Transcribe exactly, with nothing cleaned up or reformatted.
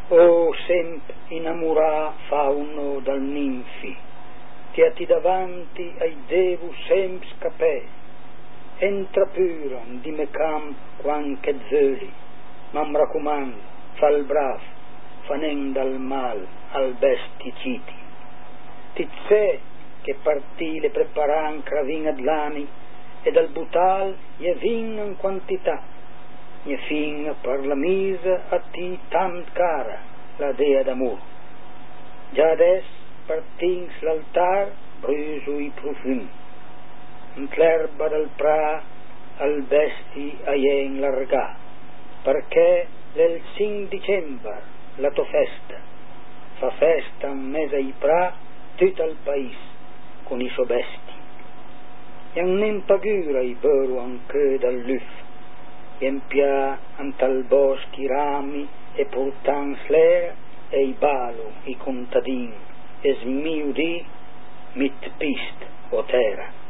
O semp innamorà fauno dal ninfi, che a ti davanti ai devu semp scapè, entra puran di me camp quanche zöli, ma mi raccomando, fa il brav, fanen dal mal al besti citi. Ti c'è che partì le preparan cravin adlani, e dal butal je vin in quantità, ne fin per la misa a ti tant cara, la dea d'amor. Già adesso partins l'altar bruso i profum, in l'erba del pra al besti aien largà, perché l'el cinque dicembre la to festa, fa festa in mezzo ai pra tutto il paese con i suoi besti. E non pagura i beru anche dal luf, e pia antal boschi rami e portans l'era e i balo i contadini e smiudi mit pist o terra.